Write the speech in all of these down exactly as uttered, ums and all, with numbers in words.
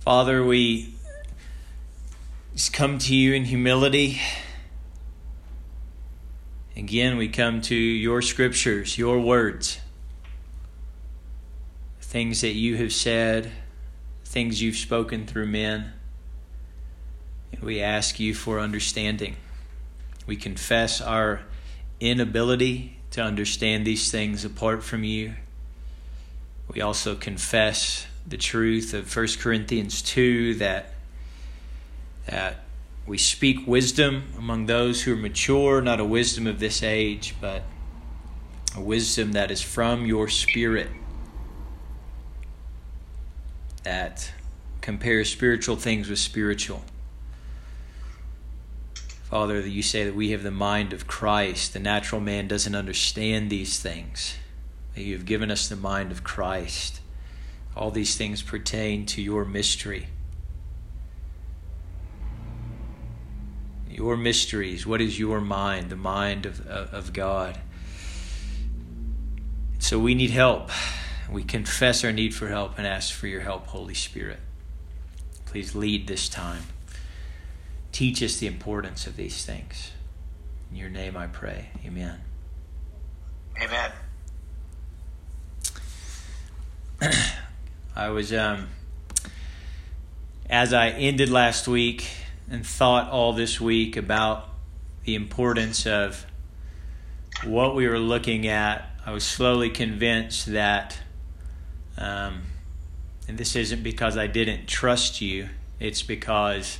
Father, we just come to you in humility. Again, we come to your scriptures, your words, things that you have said, things you've spoken through men. And we ask you for understanding. We confess our inability to understand these things apart from you. We also confess the truth of First Corinthians two that, that we speak wisdom among those who are mature, not a wisdom of this age, but a wisdom that is from your Spirit, that compares spiritual things with spiritual. Father, you say that we have the mind of Christ. The natural man doesn't understand these things. That you have given us the mind of Christ. All these things pertain to your mystery. Your mysteries. What is your mind? The mind of, of, of God. So we need help. We confess our need for help and ask for your help, Holy Spirit. Please lead this time. Teach us the importance of these things. In your name I pray. Amen. Amen. I was, um, as I ended last week and thought all this week about the importance of what we were looking at, I was slowly convinced that, um, and this isn't because I didn't trust you, it's because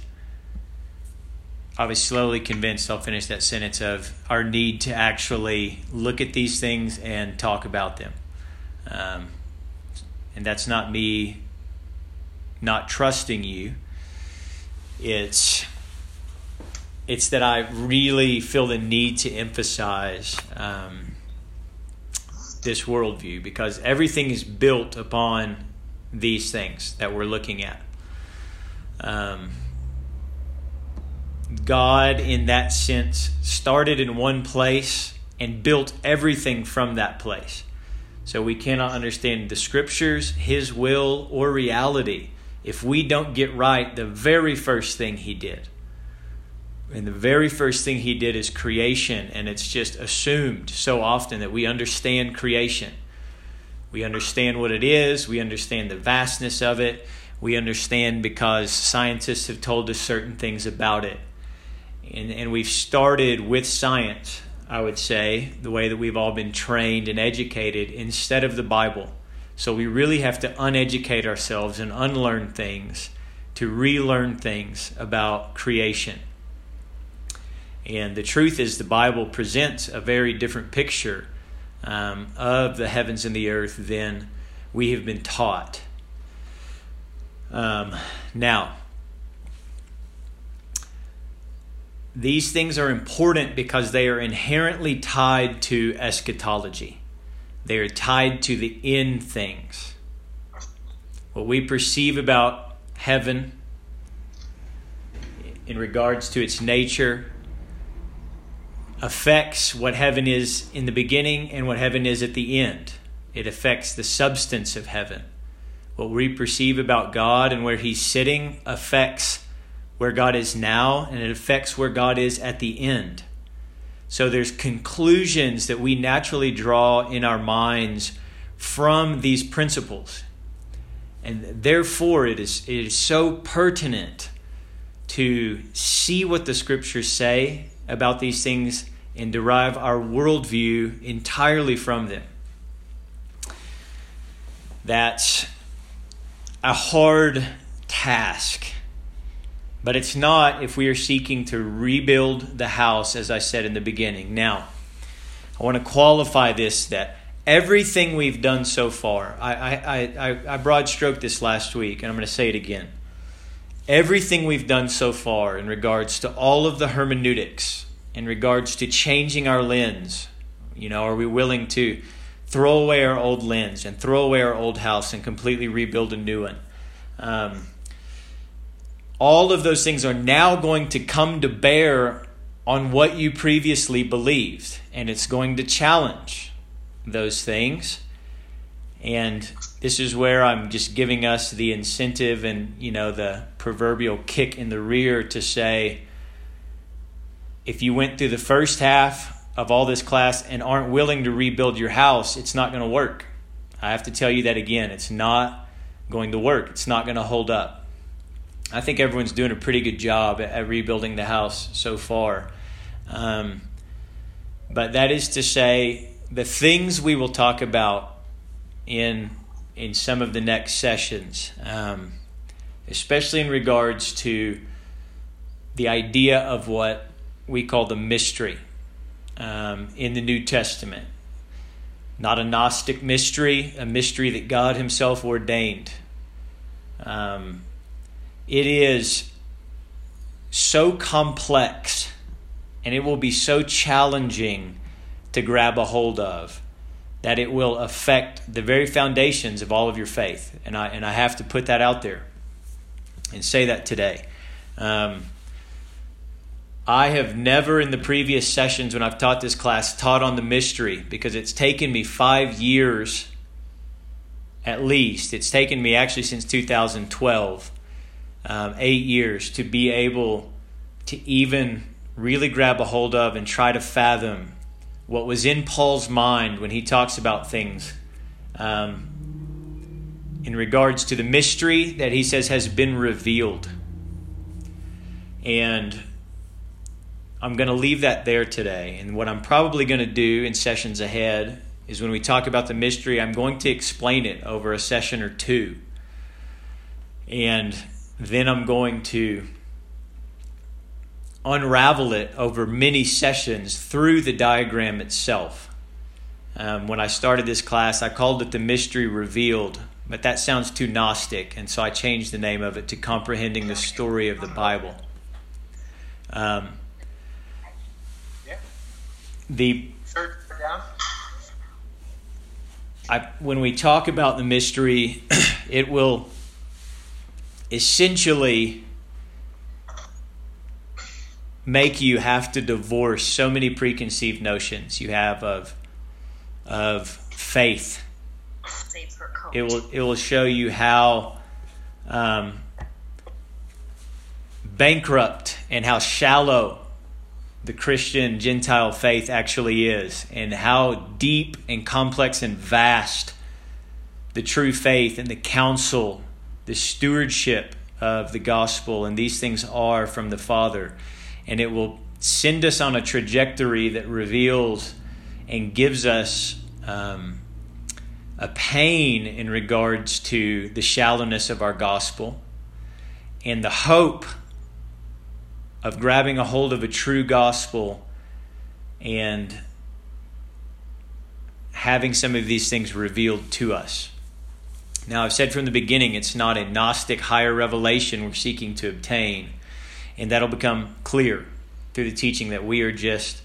I was slowly convinced, I'll finish that sentence, of our need to actually look at these things and talk about them. Um, and that's not me not trusting you. It's, it's that I really feel the need to emphasize um, this worldview, because everything is built upon these things that we're looking at. Um, God, in that sense, started in one place and built everything from that place. So we cannot understand the scriptures, His will, or reality if we don't get right the very first thing He did. And the very first thing He did is creation, and it's just assumed so often that we understand creation. We understand what it is. We understand the vastness of it. We understand because scientists have told us certain things about it. And, and we've started with science, I would say, the way that we've all been trained and educated instead of the Bible. So we really have to uneducate ourselves and unlearn things to relearn things about creation. And the truth is the Bible presents a very different picture um, of the heavens and the earth than we have been taught. Um, now, these things are important because they are inherently tied to eschatology. They are tied to the end things. What we perceive about heaven in regards to its nature affects what heaven is in the beginning and what heaven is at the end. It affects the substance of heaven. What we perceive about God and where He's sitting affects where God is now, and it affects where God is at the end. So there's conclusions that we naturally draw in our minds from these principles. And therefore it is, it is so pertinent to see what the scriptures say about these things and derive our worldview entirely from them. That's a hard task. But it's not if we are seeking to rebuild the house, as I said in the beginning. Now, I want to qualify this, that everything we've done so far, I, I, I, I broad stroked this last week, and I'm going to say it again. Everything we've done so far in regards to all of the hermeneutics, in regards to changing our lens, you know, are we willing to throw away our old lens and throw away our old house and completely rebuild a new one? Um, all of those things are now going to come to bear on what you previously believed. And it's going to challenge those things. And this is where I'm just giving us the incentive and, you know, the proverbial kick in the rear to say, if you went through the first half of all this class and aren't willing to rebuild your house, it's not going to work. I have to tell you that again. It's not going to work. It's not going to hold up. I think everyone's doing a pretty good job at, at rebuilding the house so far. Um, but that is to say, the things we will talk about in in some of the next sessions, um, especially in regards to the idea of what we call the mystery um, in the New Testament. Not a Gnostic mystery, a mystery that God himself ordained. Um, it is so complex, and it will be so challenging to grab a hold of, that it will affect the very foundations of all of your faith. And I and I have to put that out there and say that today. Um, I have never in the previous sessions when I've taught this class taught on the mystery, because it's taken me five years at least. It's taken me actually since two thousand twelve, um, eight years to be able to even really grab a hold of and try to fathom what was in Paul's mind when he talks about things um, in regards to the mystery that he says has been revealed. And I'm going to leave that there today. And what I'm probably going to do in sessions ahead is when we talk about the mystery, I'm going to explain it over a session or two. And then I'm going to unravel it over many sessions through the diagram itself. Um, when I started this class, I called it the mystery revealed, but that sounds too Gnostic, and so I changed the name of it to Comprehending the Story of the Bible. Um, the I, when we talk about the mystery, it will essentially make you have to divorce so many preconceived notions you have of of faith. It will it will show you how um, bankrupt and how shallow the Christian Gentile faith actually is, and how deep and complex and vast the true faith and the counsel, the stewardship of the gospel and these things are from the Father. And it will send us on a trajectory that reveals and gives us um, a pain in regards to the shallowness of our gospel, and the hope of grabbing a hold of a true gospel and having some of these things revealed to us. Now, I've said from the beginning, it's not a Gnostic higher revelation we're seeking to obtain. And that'll become clear through the teaching, that we are just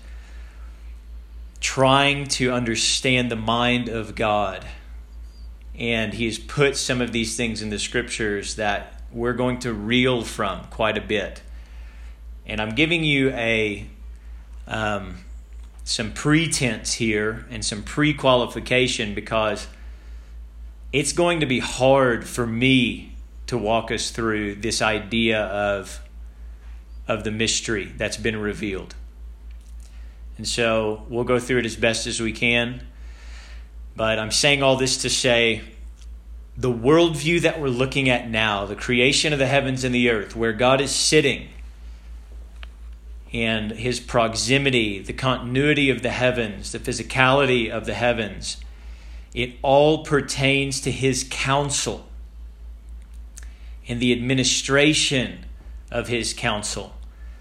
trying to understand the mind of God. And He has put some of these things in the Scriptures that we're going to reel from quite a bit. And I'm giving you a um, some pretense here and some pre-qualification, because it's going to be hard for me to walk us through this idea of of the mystery that's been revealed. And so we'll go through it as best as we can. But I'm saying all this to say, the worldview that we're looking at now, the creation of the heavens and the earth, where God is sitting, and His proximity, the continuity of the heavens, the physicality of the heavens, it all pertains to His counsel and the administration of His counsel.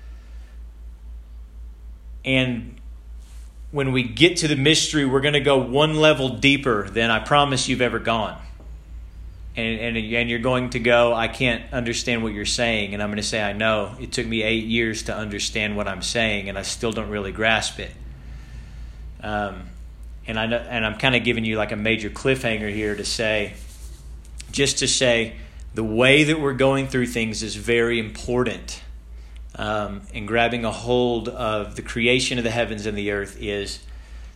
And when we get to the mystery, we're going to go one level deeper than I promise you've ever gone. And, and, and you're going to go, I can't understand what you're saying. And I'm going to say, I know. It took me eight years to understand what I'm saying, and I still don't really grasp it. Um, and, I know, and I'm kind of giving you like a major cliffhanger here to say, just to say, the way that we're going through things is very important. Um, and grabbing a hold of the creation of the heavens and the earth is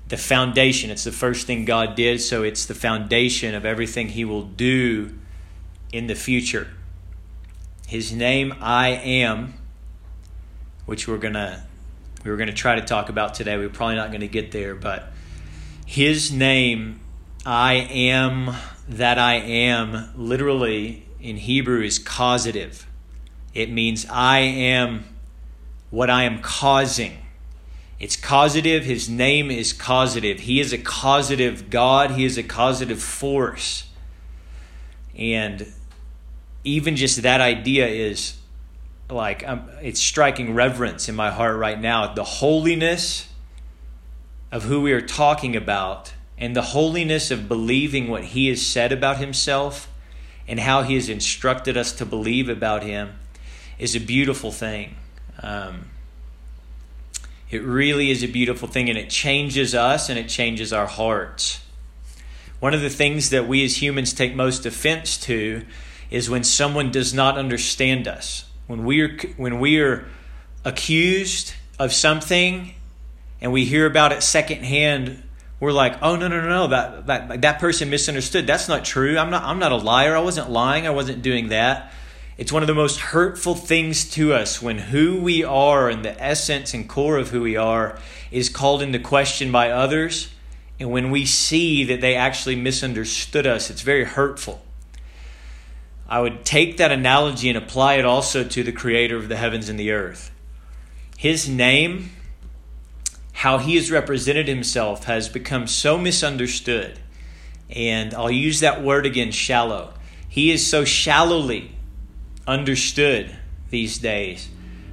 the foundation. It's the first thing God did, so it's the foundation of everything he will do in the future. His name, I am, which we're gonna we were gonna try to talk about today. We're probably not gonna get there, but his name, I am that I am, literally in Hebrew is causative. It means I am what I am causing. It's causative. His name is causative. He is a causative God. He is a causative force. And even just that idea is like, um, it's striking reverence in my heart right now. The holiness of who we are talking about and the holiness of believing what he has said about himself and how he has instructed us to believe about him is a beautiful thing. Um, it really is a beautiful thing, and it changes us and it changes our hearts. One of the things that we as humans take most offense to is when someone does not understand us. When we are when we are accused of something and we hear about it secondhand, we're like, "Oh no, no, no, no! That that that person misunderstood. That's not true. I'm not. I'm not a liar. I wasn't lying. I wasn't doing that." It's one of the most hurtful things to us when who we are and the essence and core of who we are is called into question by others. And when we see that they actually misunderstood us, it's very hurtful. I would take that analogy and apply it also to the creator of the heavens and the earth. His name, how he has represented himself, has become so misunderstood. And I'll use that word again, shallow. He is so shallowly understood these days.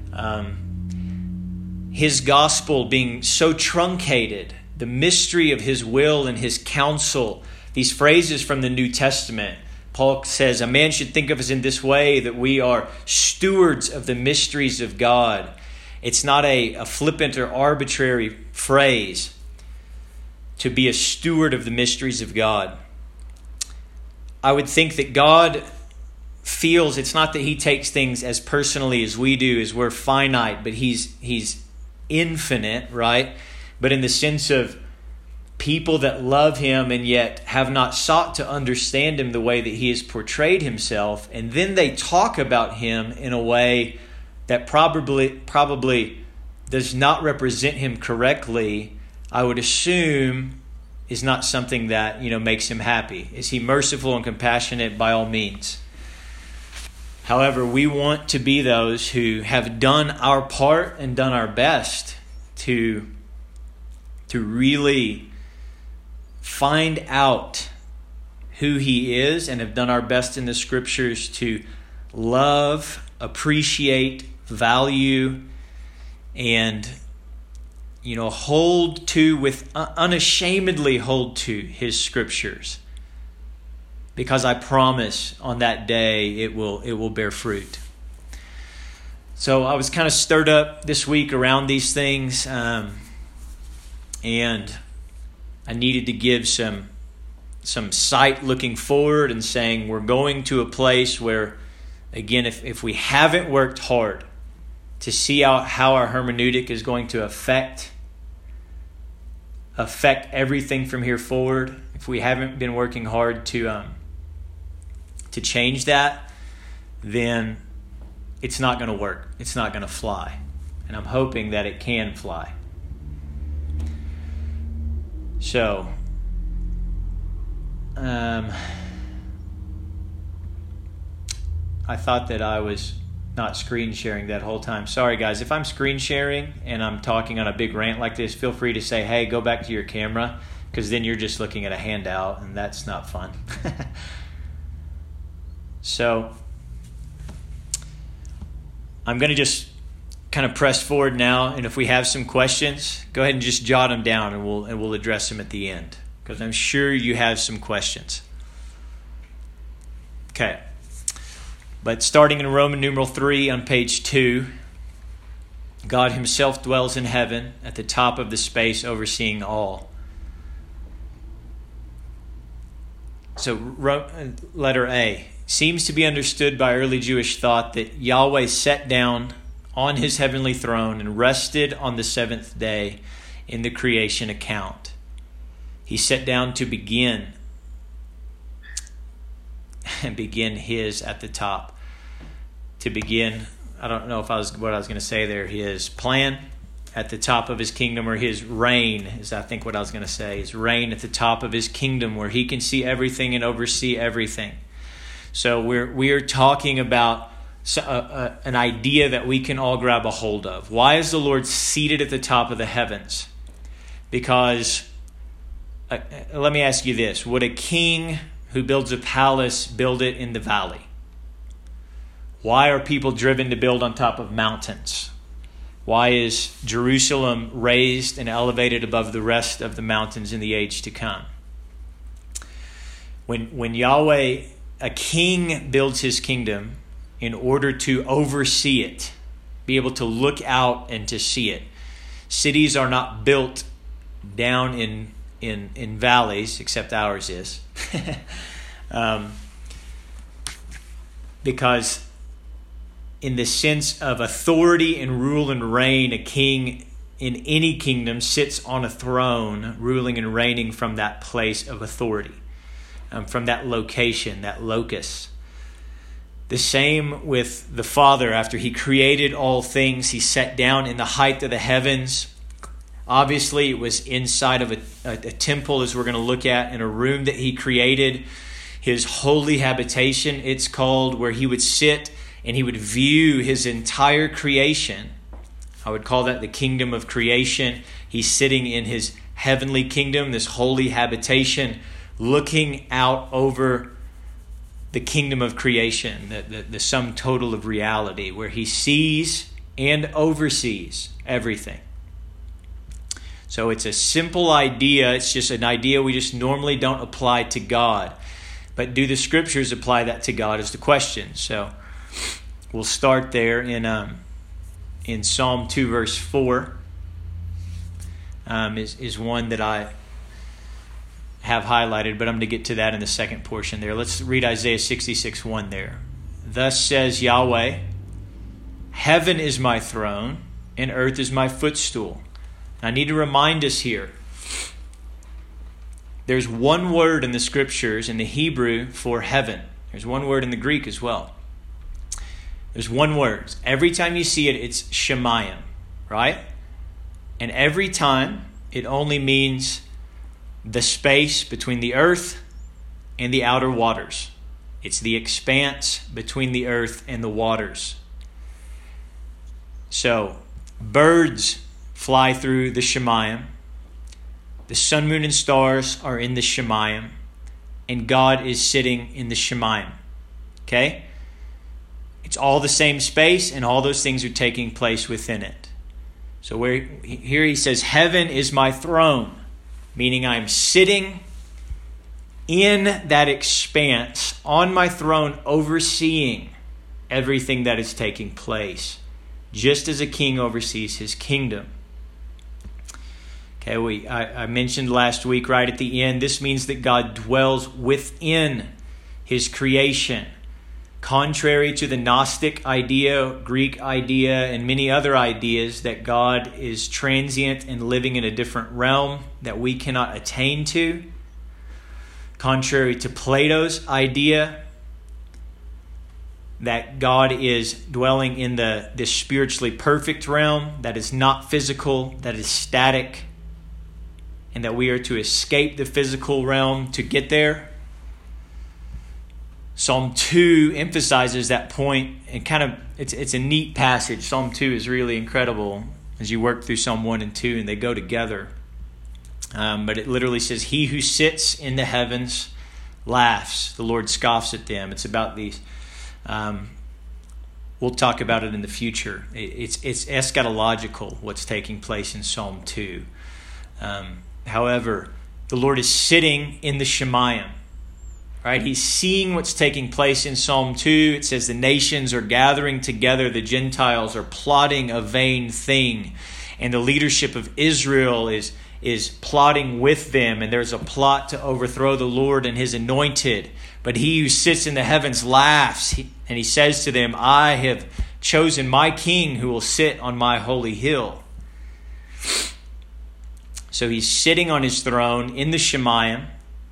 Um, his gospel being so truncated, the mystery of his will and his counsel, these phrases from the New Testament. Paul says, a man should think of us in this way, that we are stewards of the mysteries of God. It's not a, a flippant or arbitrary phrase to be a steward of the mysteries of God. I would think that God feels it's not that he takes things as personally as we do, as we're finite, but he's he's infinite, right? But in the sense of people that love him and yet have not sought to understand him the way that he has portrayed himself, and then they talk about him in a way that probably probably does not represent him correctly, I would assume is not something that, you know, makes him happy. Is he merciful and compassionate? By all means. However, we want to be those who have done our part and done our best to, to really find out who he is, and have done our best in the scriptures to love, appreciate, value, and, you know, hold to with unashamedly hold to his scriptures. Because I promise on that day it will it will bear fruit. So I was kind of stirred up this week around these things, um, and I needed to give some some sight looking forward and saying we're going to a place where, again, if, if we haven't worked hard to see how, how our hermeneutic is going to affect affect everything from here forward, if we haven't been working hard to um, to change that, then it's not going to work. It's not going to fly. And I'm hoping that it can fly. So, um, I thought that I was not screen sharing that whole time. Sorry, guys. If I'm screen sharing and I'm talking on a big rant like this, feel free to say, hey, go back to your camera, because then you're just looking at a handout, and that's not fun. So I'm going to just kind of press forward now, and if we have some questions, go ahead and just jot them down, and we'll and we'll address them at the end, because I'm sure you have some questions. Okay. But starting in Roman numeral three on page two, God himself dwells in heaven at the top of the space, overseeing all. So letter A. Seems to be understood by early Jewish thought that Yahweh sat down on his heavenly throne and rested on the seventh day in the creation account. He sat down to begin and begin his at the top. To begin, I don't know if I was what I was going to say there, his plan at the top of his kingdom, or his reign is I think what I was going to say, his reign at the top of his kingdom where he can see everything and oversee everything. So we're we're talking about a, a, an idea that we can all grab a hold of. Why is the Lord seated at the top of the heavens? Because uh, let me ask you this. Would a king who builds a palace build it in the valley? Why are people driven to build on top of mountains? Why is Jerusalem raised and elevated above the rest of the mountains in the age to come? When, when Yahweh, a king builds his kingdom in order to oversee it, be able to look out and to see it. Cities are not built down in in, in valleys, except ours is. um, because in the sense of authority and rule and reign, a king in any kingdom sits on a throne, ruling and reigning from that place of authority, um, from that location, that locus. The same with the Father. After he created all things, he sat down in the height of the heavens. Obviously, it was inside of a, a, a temple, as we're going to look at, in a room that he created, his holy habitation, it's called, where he would sit and he would view his entire creation. I would call that the kingdom of creation. He's sitting in his heavenly kingdom, this holy habitation, looking out over the kingdom of creation, the, the, the sum total of reality, where he sees and oversees everything. So it's a simple idea. It's just an idea we just normally don't apply to God. But do the scriptures apply that to God is the question. So we'll start there in um, in Psalm two, verse four. Um, is, is one that I have highlighted, but I'm going to get to that in the second portion there. Let's read Isaiah sixty-six, one there. Thus says Yahweh, heaven is my throne, and earth is my footstool. I need to remind us here, there's one word in the scriptures in the Hebrew for heaven. There's one word in the Greek as well. There's one word. Every time you see it, it's Shemayim, right? And every time, it only means the space between the earth and the outer waters. It's the expanse between the earth and the waters. So, birds fly through the Shemayim. The sun, moon, and stars are in the Shemayim. And God is sitting in the Shemayim. Okay? It's all the same space, and all those things are taking place within it. So where here he says, heaven is my throne, meaning I'm sitting in that expanse on my throne, overseeing everything that is taking place, just as a king oversees his kingdom. Okay, we I, I mentioned last week right at the end, this means that God dwells within his creation. Contrary to the Gnostic idea, Greek idea, and many other ideas that God is transient and living in a different realm that we cannot attain to. Contrary to Plato's idea that God is dwelling in the this spiritually perfect realm that is not physical, that is static, and that we are to escape the physical realm to get there. Psalm two emphasizes that point, and kind of it's it's a neat passage. Psalm two is really incredible as you work through Psalm one and two, and they go together. Um, but it literally says, he who sits in the heavens laughs. The Lord scoffs at them. It's about these. Um, we'll talk about it in the future. It, it's it's eschatological, what's taking place in Psalm two. Um, however, the Lord is sitting in the Shemayim. Right? He's seeing what's taking place in Psalm two. It says the nations are gathering together. The Gentiles are plotting a vain thing. And the leadership of Israel is, is plotting with them. And there's a plot to overthrow the Lord and his anointed. But he who sits in the heavens laughs. And he says to them, I have chosen my king who will sit on my holy hill. So So he's sitting on his throne in the Shemayim,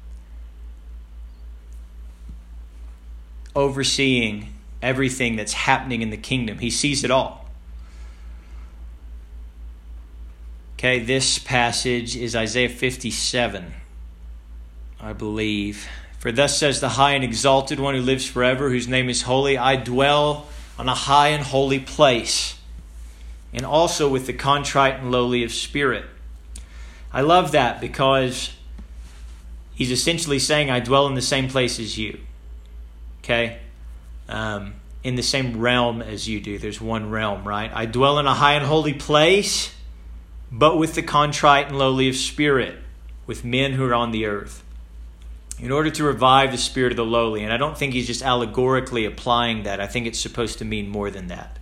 overseeing everything that's happening in the kingdom. He sees it all. Okay, this passage is Isaiah fifty-seven, I believe. For thus says the high and exalted one who lives forever, whose name is holy. I dwell on a high and holy place, and also with the contrite and lowly of spirit. I love that because he's essentially saying, I dwell in the same place as you. Okay? Um, in the same realm as you do. There's one realm, right? I dwell in a high and holy place, but with the contrite and lowly of spirit, with men who are on the earth, in order to revive the spirit of the lowly. And I don't think he's just allegorically applying that. I think it's supposed to mean more than that.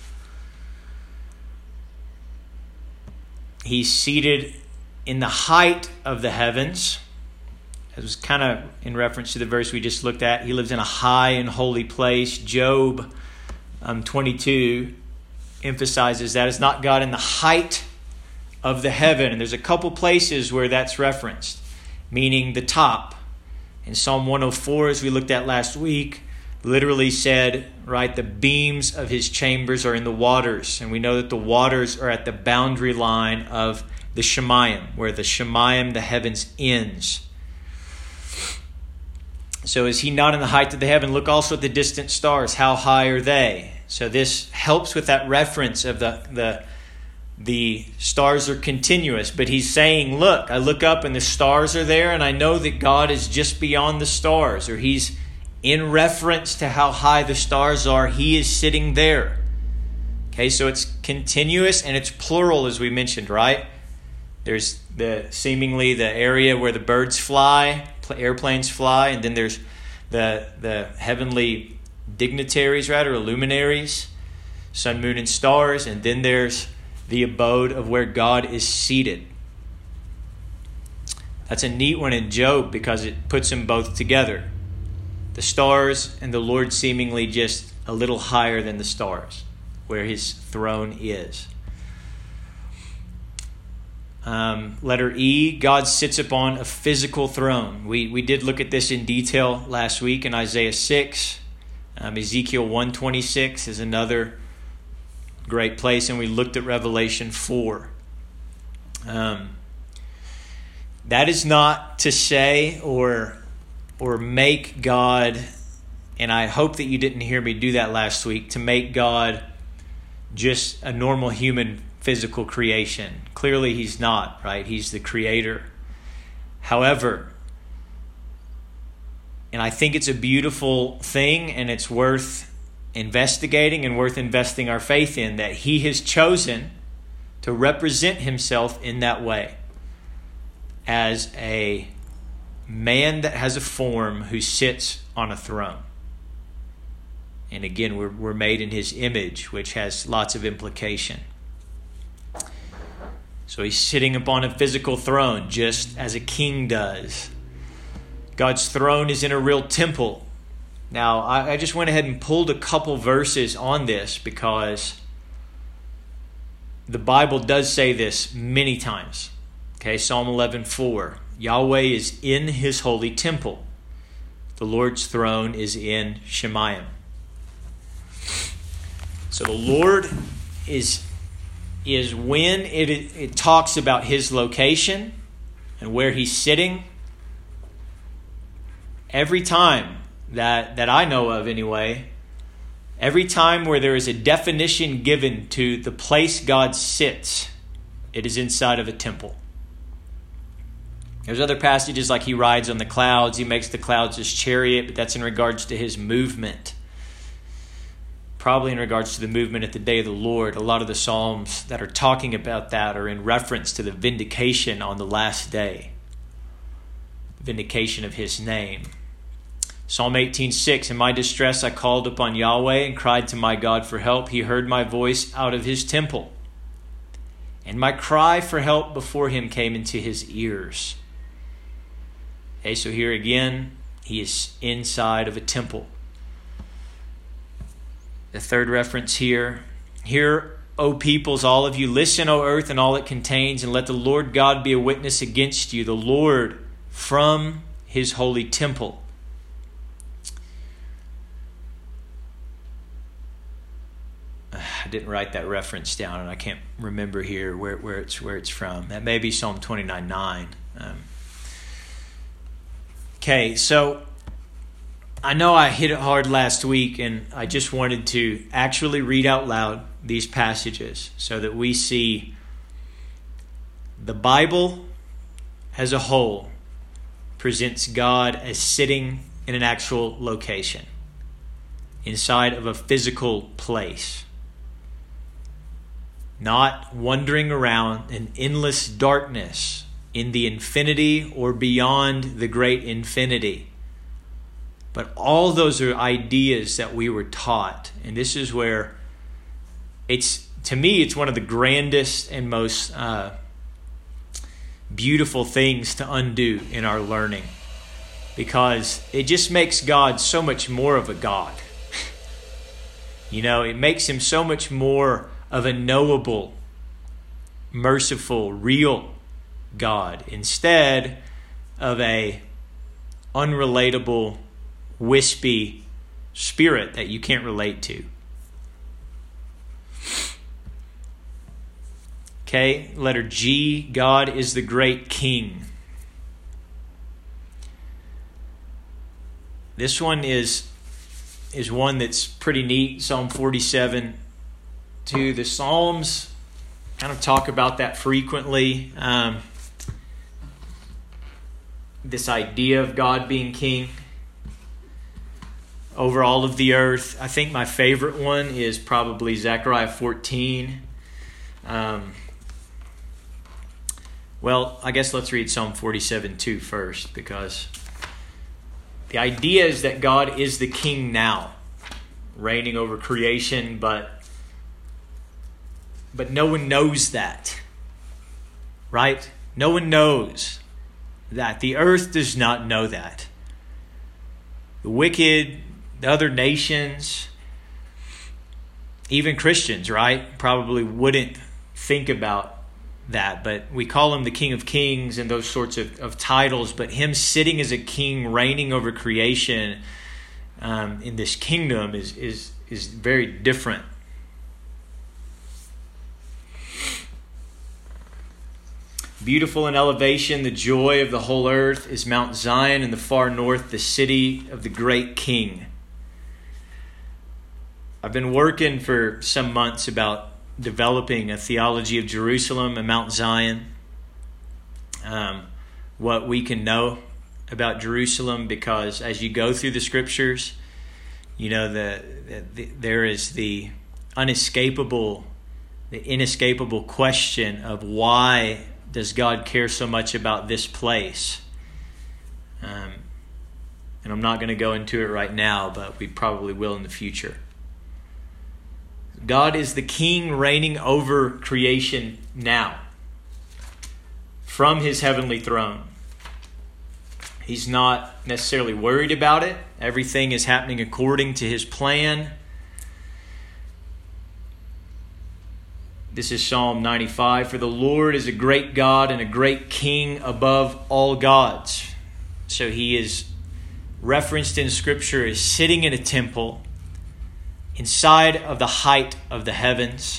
He's seated in the height of the heavens. It was kind of in reference to the verse we just looked at. He lives in a high and holy place. Job um, twenty-two emphasizes that. It's not God in the height of the heaven. And there's a couple places where that's referenced, meaning the top. In Psalm one oh four, as we looked at last week, literally said, right, the beams of his chambers are in the waters. And we know that the waters are at the boundary line of the Shemayim, where the Shemayim, the heavens, ends. So is he not in the height of the heaven? Look also at the distant stars. How high are they? So this helps with that reference of the, the, the stars are continuous. But he's saying, look, I look up and the stars are there, and I know that God is just beyond the stars. Or he's in reference to how high the stars are, he is sitting there. Okay, so it's continuous and it's plural, as we mentioned, right? There's the seemingly the area where the birds fly, airplanes fly, and then there's the the heavenly dignitaries, right, or luminaries, sun, moon, and stars, and then there's the abode of where God is seated. That's a neat one in Job because it puts them both together. The stars and the Lord seemingly just a little higher than the stars, where his throne is. Um, letter E, God sits upon a physical throne. We we did look at this in detail last week in Isaiah six. Um, Ezekiel one twenty-six is another great place, and we looked at Revelation four. Um, that is not to say or or make God, and I hope that you didn't hear me do that last week, to make God just a normal human physical creation. Clearly he's not, right? He's the creator. However, and I think it's a beautiful thing, and it's worth investigating and worth investing our faith in, that he has chosen to represent himself in that way, as a man that has a form who sits on a throne. And again, we're, we're made in his image, which has lots of implication. So he's sitting upon a physical throne, just as a king does. God's throne is in a real temple. Now, I, I just went ahead and pulled a couple verses on this because the Bible does say this many times. Okay, Psalm eleven four. Yahweh is in his holy temple. The Lord's throne is in Shemayim. So the Lord is, is when it, it talks about his location and where he's sitting. Every time that, that I know of anyway, every time where there is a definition given to the place God sits, it is inside of a temple. There's other passages like he rides on the clouds. He makes the clouds his chariot, but that's in regards to his movement. Probably in regards to the movement at the day of the Lord. A lot of the Psalms that are talking about that are in reference to the vindication on the last day. Vindication of his name. Psalm eighteen six. In my distress I called upon Yahweh and cried to my God for help. He heard my voice out of his temple. And my cry for help before him came into his ears. Okay, so here again, he is inside of a temple. The third reference here. Here O peoples, all of you, listen, O earth, and all it contains, and let the Lord God be a witness against you, the Lord from his holy temple. I didn't write that reference down, and I can't remember here where, where it's where it's from. That may be Psalm twenty-nine nine. Um, okay, so I know I hit it hard last week, and I just wanted to actually read out loud these passages so that we see the Bible as a whole presents God as sitting in an actual location, inside of a physical place, not wandering around in endless darkness in the infinity or beyond the great infinity. But all those are ideas that we were taught. And this is where it's, to me, it's one of the grandest and most uh, beautiful things to undo in our learning. Because it just makes God so much more of a God. You know, it makes him so much more of a knowable, merciful, real God, instead of a unrelatable, wispy spirit that you can't relate to. Okay, letter G, God is the great King. This one is is one that's pretty neat. Psalm forty-seven two. The Psalms kind of talk about that frequently. Um, this idea of God being king over all of the earth. I think my favorite one is probably Zechariah fourteen. Um, well, I guess let's read Psalm forty-seven two first, because the idea is that God is the king now, reigning over creation, but but no one knows that, right? No one knows that. The earth does not know that. The wicked, the other nations, even Christians, right, probably wouldn't think about that. But we call him the King of Kings and those sorts of, of titles. But him sitting as a king, reigning over creation um, in this kingdom is, is, is very different. Beautiful in elevation, the joy of the whole earth is Mount Zion in the far north, the city of the great King. I've been working for some months about developing a theology of Jerusalem and Mount Zion. Um, what we can know about Jerusalem, because as you go through the scriptures, you know, the, the, the there is the unescapable, the inescapable question of why does God care so much about this place? Um, and I'm not going to go into it right now, but we probably will in the future. God is the king reigning over creation now from his heavenly throne. He's not necessarily worried about it. Everything is happening according to his plan. This is Psalm ninety-five. For the Lord is a great God and a great King above all gods. So he is referenced in Scripture as sitting in a temple inside of the height of the heavens.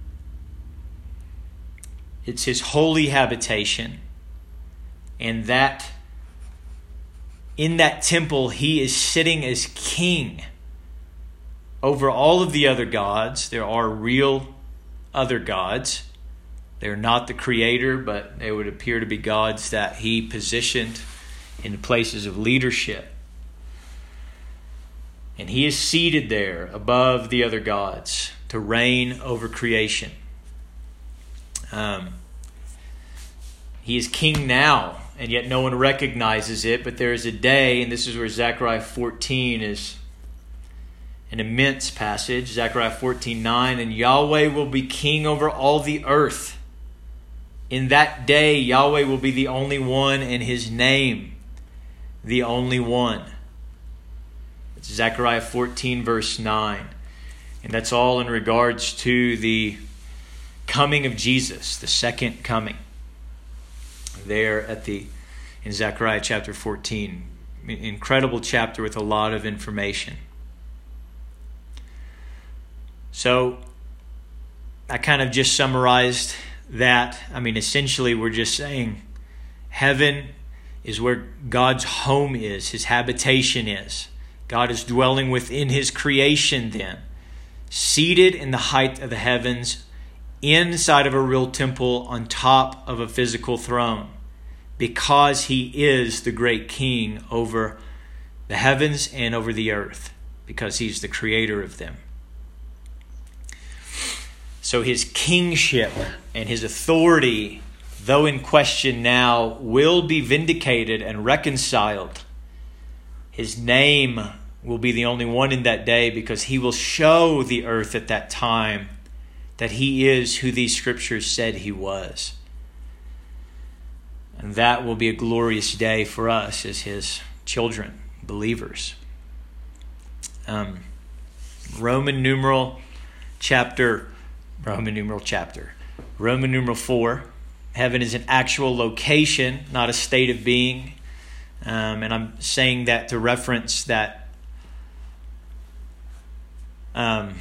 It's his holy habitation. And that in that temple he is sitting as king over all of the other gods. There are real other gods. They're not the creator, but they would appear to be gods that he positioned in places of leadership. And he is seated there above the other gods to reign over creation. Um, he is king now, and yet no one recognizes it. But there is a day, and this is where Zechariah fourteen is an immense passage. Zechariah fourteen nine, and Yahweh will be king over all the earth. In that day, Yahweh will be the only one, and his name the only one. It's Zechariah fourteen verse nine. And that's all in regards to the coming of Jesus, the second coming. There at the in Zechariah chapter fourteen. Incredible chapter with a lot of information. So I kind of just summarized that. I mean, essentially we're just saying heaven is where God's home is, his habitation is. God is dwelling within his creation then, seated in the height of the heavens, inside of a real temple, on top of a physical throne, because he is the great king over the heavens and over the earth, because he's the creator of them. So his kingship and his authority, though in question now, will be vindicated and reconciled. His name will be the only one in that day, because he will show the earth at that time that he is who these scriptures said he was. And that will be a glorious day for us as his children, believers. Um, Roman numeral chapter, Roman numeral chapter, Roman numeral four. Heaven is an actual location, not a state of being. Um, and I'm saying that to reference that um,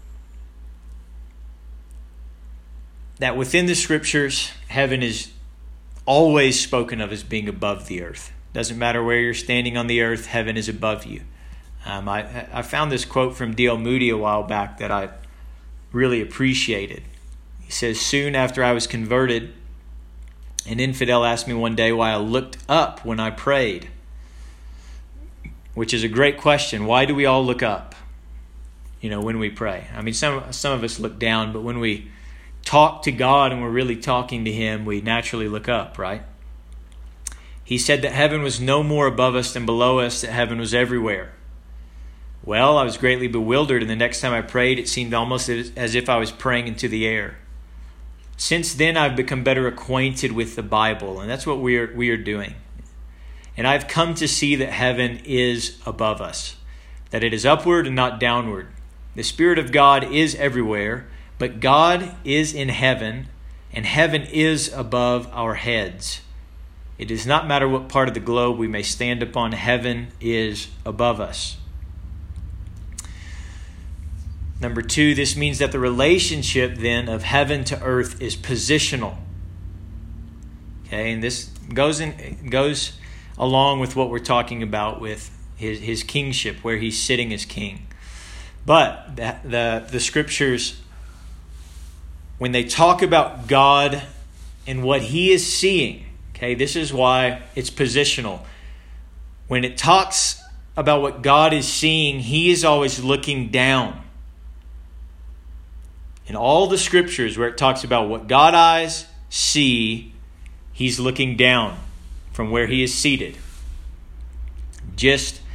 that within the scriptures, heaven is always spoken of as being above the earth. Doesn't matter where you're standing on the earth, heaven is above you. Um, I, I found this quote from D L Moody a while back that I really appreciated. He says, "Soon after I was converted, an infidel asked me one day why I looked up when I prayed." Which is a great question. Why do we all look up, you know, when we pray? I mean, some some of us look down, but when we talk to God and we're really talking to him, we naturally look up, right? He said that heaven was no more above us than below us, that heaven was everywhere. Well, I was greatly bewildered, and the next time I prayed, it seemed almost as if I was praying into the air. Since then, I've become better acquainted with the Bible, and that's what we are we are doing. And I've come to see that heaven is above us, that it is upward and not downward. The Spirit of God is everywhere, but God is in heaven, and heaven is above our heads. It does not matter what part of the globe we may stand upon, heaven is above us. Number two, this means that the relationship then of heaven to earth is positional. Okay, and this goes in goes along with what we're talking about with his, his kingship, where he's sitting as king. But the, the, the scriptures, when they talk about God and what he is seeing, okay, this is why it's positional. When it talks about what God is seeing, he is always looking down. In all the scriptures where it talks about what God's eyes see, he's looking down from where he is seated. Just,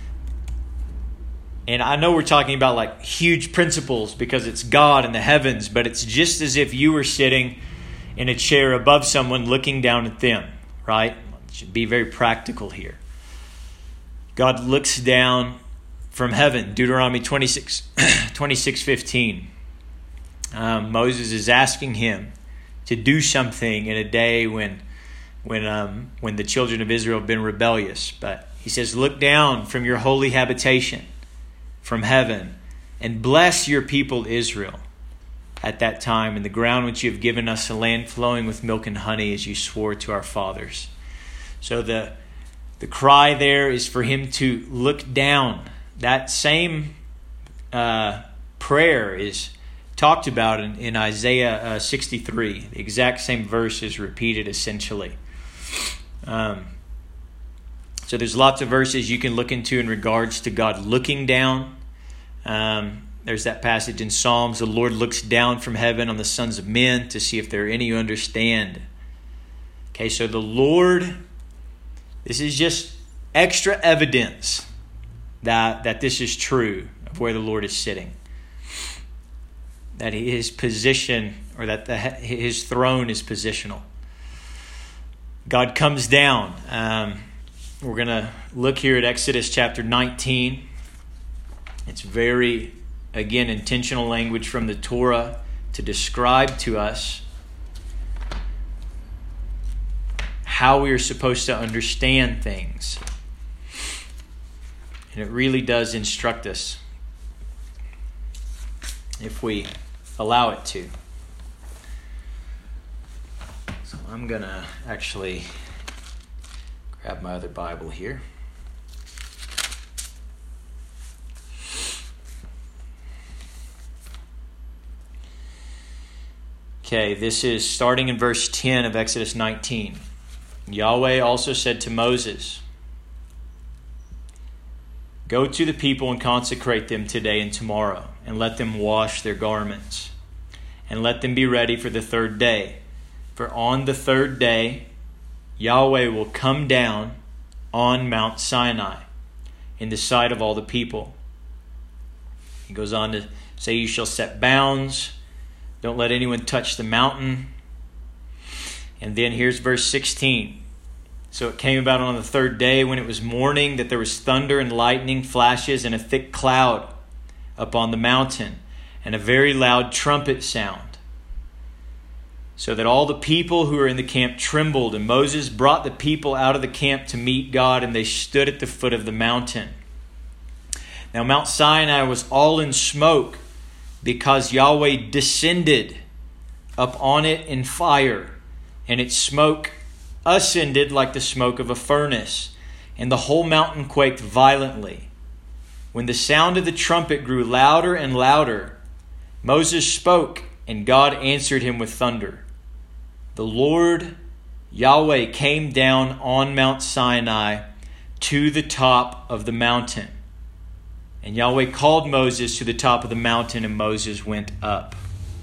and I know we're talking about like huge principles because it's God in the heavens, but it's just as if you were sitting in a chair above someone looking down at them, right? It should be very practical here. God looks down from heaven. Deuteronomy twenty-six, twenty-six fifteen. Um, Moses is asking him to do something in a day when when um, when the children of Israel have been rebellious. But he says, "Look down from your holy habitation, from heaven, and bless your people Israel at that time, in the ground which you have given us, a land flowing with milk and honey, as you swore to our fathers." So the the cry there is for him to look down. That same uh, prayer is talked about in, in Isaiah uh, sixty-three. The exact same verse is repeated essentially. Um, so there's lots of verses you can look into in regards to God looking down. Um, there's that passage in Psalms, "The Lord looks down from heaven on the sons of men to see if there are any who understand." Okay, so the Lord, this is just extra evidence that, that this is true of where the Lord is sitting. That his position, or that the, his throne is positional. God comes down. Um, we're going to look here at Exodus chapter nineteen. It's very, again, intentional language from the Torah to describe to us how we are supposed to understand things. And it really does instruct us if we allow it to. So I'm going to actually grab my other Bible here. Okay, this is starting in verse ten of Exodus nineteen. Yahweh also said to Moses, "Go to the people and consecrate them today and tomorrow, and let them wash their garments, and let them be ready for the third day. For on the third day, Yahweh will come down on Mount Sinai in the sight of all the people." He goes on to say, "You shall set bounds. Don't let anyone touch the mountain." And then here's verse sixteen. "So it came about on the third day when it was morning that there was thunder and lightning, flashes, and a thick cloud upon the mountain, and a very loud trumpet sound, so that all the people who were in the camp trembled. And Moses brought the people out of the camp to meet God, and they stood at the foot of the mountain. Now Mount Sinai was all in smoke, because Yahweh descended up on it in fire, and its smoke ascended like the smoke of a furnace, and the whole mountain quaked violently. When the sound of the trumpet grew louder and louder, Moses spoke, and God answered him with thunder. The Lord Yahweh came down on Mount Sinai to the top of the mountain. And Yahweh called Moses to the top of the mountain, and Moses went up."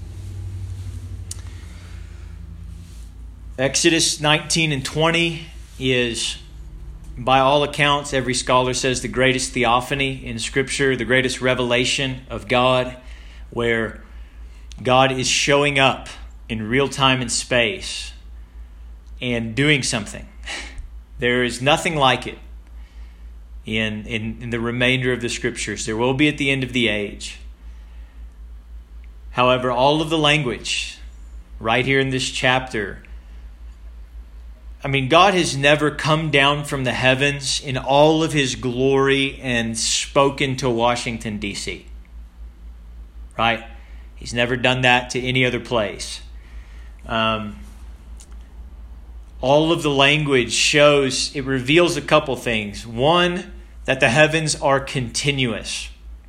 Exodus nineteen and twenty is, by all accounts, every scholar says, the greatest theophany in Scripture, the greatest revelation of God, where God is showing up in real time and space and doing something. There is nothing like it in, in, in the remainder of the Scriptures. There will be at the end of the age. However, all of the language right here in this chapter, I mean, God has never come down from the heavens in all of his glory and spoken to Washington, D C Right? He's never done that to any other place. Um, all of the language shows, it reveals a couple things. One, that the heavens are continuous.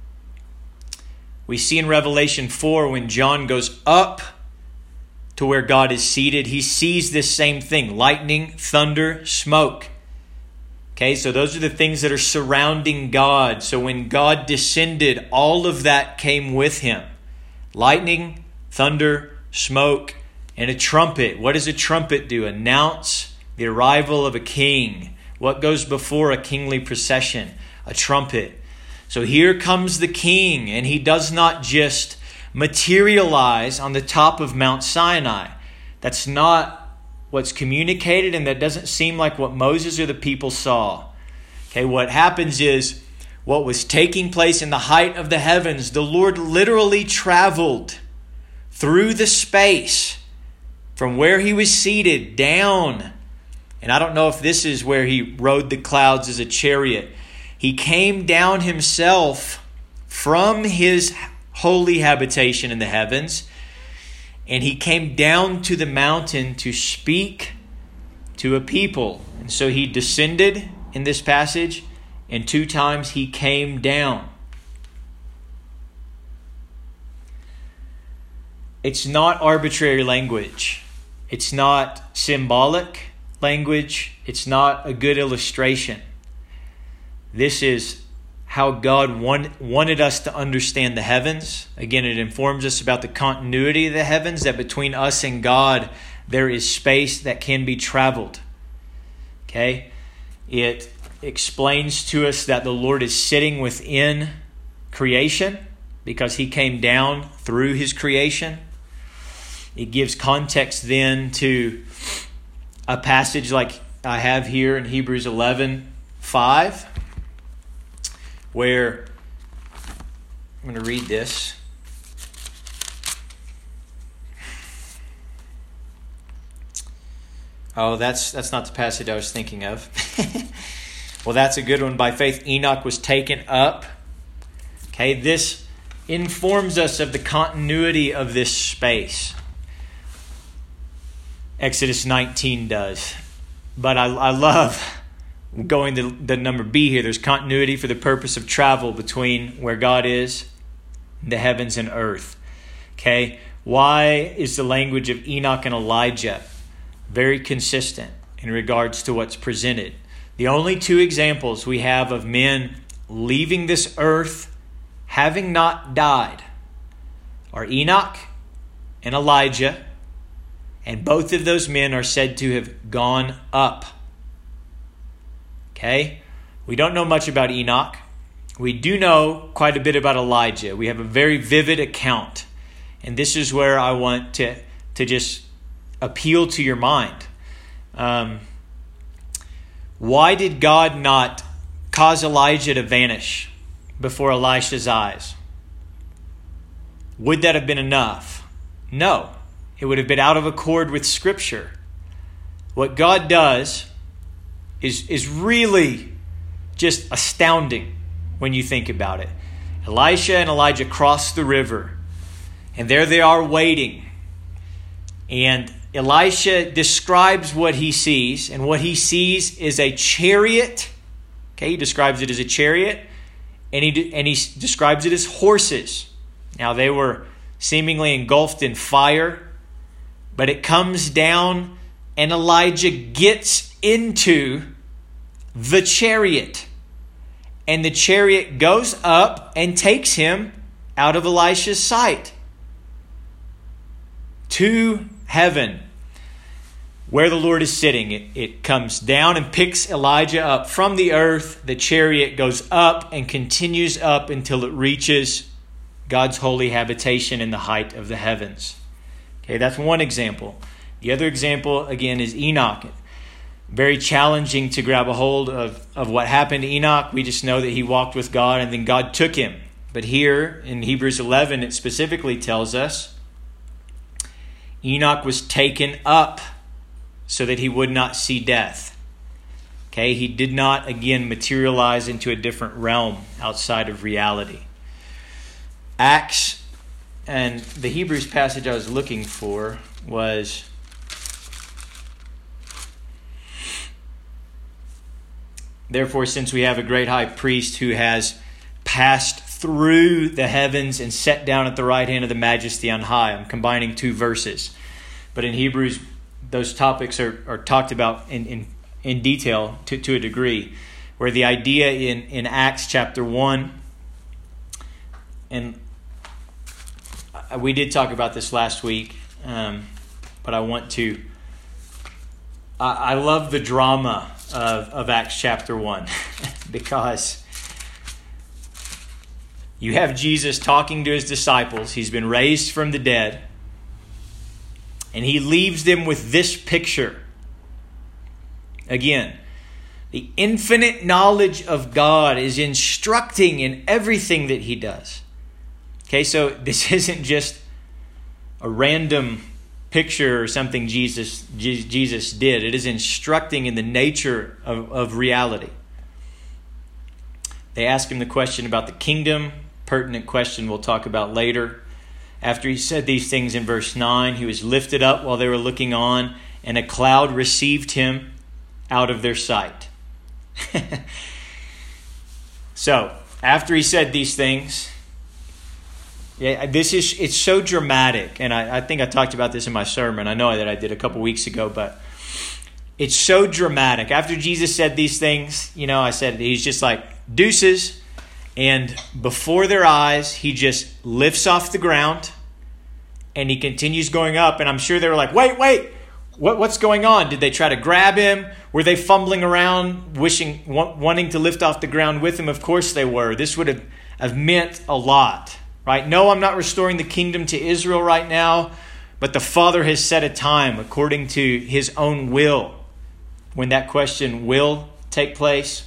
We see in Revelation four, when John goes up to where God is seated, he sees this same thing: lightning, thunder, smoke. Okay, so those are the things that are surrounding God. So when God descended, all of that came with him. Lightning, thunder, smoke, and a trumpet. What does a trumpet do? Announce the arrival of a king. What goes before a kingly procession? A trumpet. So here comes the king, and he does not just materialize on the top of Mount Sinai. That's not what's communicated, and that doesn't seem like what Moses or the people saw. Okay, what happens is, what was taking place in the height of the heavens, the Lord literally traveled through the space from where he was seated down. And I don't know if this is where he rode the clouds as a chariot. He came down himself from his holy habitation in the heavens, and he came down to the mountain to speak to a people. And so he descended in this passage, and two times he came down. It's not arbitrary language. It's not symbolic language. It's not a good illustration. This is how God want, wanted us to understand the heavens. Again, it informs us about the continuity of the heavens, that between us and God, there is space that can be traveled. Okay? It explains to us that the Lord is sitting within creation because he came down through his creation. It gives context then to a passage like I have here in Hebrews eleven five, where I'm going to read this. Oh, that's that's not the passage I was thinking of. Well, that's a good one. By faith, Enoch was taken up. Okay, this informs us of the continuity of this space. Exodus nineteen does. But I, I love going to the number B here. There's continuity for the purpose of travel between where God is, the heavens and earth. Okay, why is the language of Enoch and Elijah very consistent in regards to what's presented? The only two examples we have of men leaving this earth having not died are Enoch and Elijah, and both of those men are said to have gone up. Okay? We don't know much about Enoch. We do know quite a bit about Elijah. We have a very vivid account. And this is where I want to, to just appeal to your mind. Um, why did God not cause Elijah to vanish before Elisha's eyes? Would that have been enough? No. It would have been out of accord with Scripture. What God does is, is really just astounding when you think about it. Elisha and Elijah cross the river, and there they are waiting. And Elisha describes what he sees, and what he sees is a chariot. Okay, he describes it as a chariot, and he and he describes it as horses. Now, they were seemingly engulfed in fire, but it comes down, and Elijah gets into the chariot, and the chariot goes up and takes him out of Elisha's sight to heaven, where the Lord is sitting. It, it comes down and picks Elijah up from the earth. The chariot goes up and continues up until it reaches God's holy habitation in the height of the heavens. Okay, that's one example. The other example, again, is Enoch. Very challenging to grab a hold of, of what happened to Enoch. We just know that he walked with God and then God took him. But here in Hebrews eleven, it specifically tells us Enoch was taken up so that he would not see death. Okay, he did not, again, materialize into a different realm outside of reality. Acts, and the Hebrews passage I was looking for was therefore, since we have a great high priest who has passed through the heavens and sat down at the right hand of the majesty on high. I'm combining two verses. But in Hebrews, those topics are, are talked about in, in, in detail to, to a degree. Where the idea in, in Acts chapter one, and we did talk about this last week, um, but I want to, I, I love the drama of, of Acts chapter one because you have Jesus talking to his disciples. He's been raised from the dead. And he leaves them with this picture. Again, the infinite knowledge of God is instructing in everything that he does. Okay, so this isn't just a random picture or something Jesus Jesus did. It is instructing in the nature of, of reality. They ask him the question about the kingdom. Pertinent question we'll talk about later. After he said these things in verse nine, he was lifted up while they were looking on, and a cloud received him out of their sight. So, after he said these things, yeah, this is it's so dramatic, and I, I think I talked about this in my sermon. I know that I did a couple weeks ago, but it's so dramatic. After Jesus said these things, you know, I said he's just like deuces. And before their eyes, he just lifts off the ground and he continues going up. And I'm sure they were like, wait, wait, what, what's going on? Did they try to grab him? Were they fumbling around, wishing, wanting to lift off the ground with him? Of course they were. This would have, have meant a lot, right? No, I'm not restoring the kingdom to Israel right now, but the Father has set a time according to his own will when that question will take place.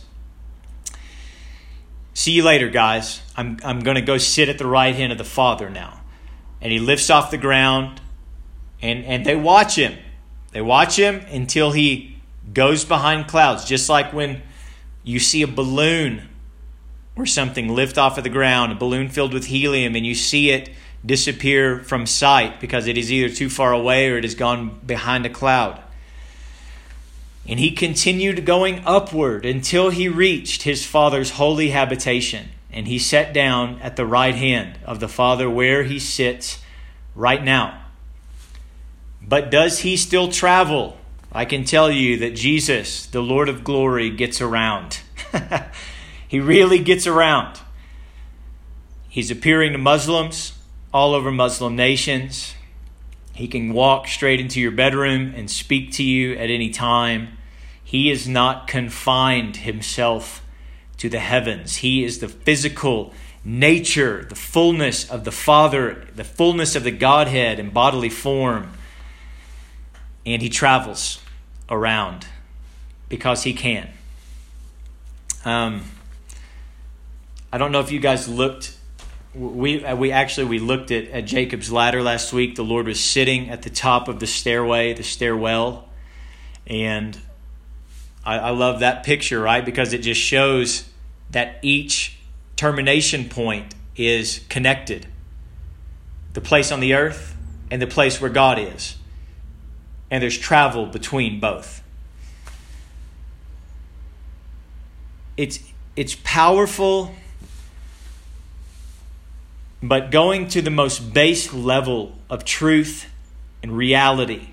See you later, guys. I'm I'm going to go sit at the right hand of the Father now. And he lifts off the ground, and, and they watch him. They watch him until he goes behind clouds, just like when you see a balloon or something lift off of the ground, a balloon filled with helium, and you see it disappear from sight because it is either too far away or it has gone behind a cloud. And he continued going upward until he reached his Father's holy habitation. And he sat down at the right hand of the Father where he sits right now. But does he still travel? I can tell you that Jesus, the Lord of glory, gets around. He really gets around. He's appearing to Muslims all over Muslim nations. He can walk straight into your bedroom and speak to you at any time. He is not confined himself to the heavens. He is the physical nature, the fullness of the Father, the fullness of the Godhead in bodily form. And he travels around because he can. Um, I don't know if you guys looked. We we actually we looked at, at Jacob's ladder last week. The Lord was sitting at the top of the stairway, the stairwell, and I, I love that picture, right? Because it just shows that each termination point is connected. The place on the earth and the place where God is. And there's travel between both. It's it's powerful, but going to the most base level of truth and reality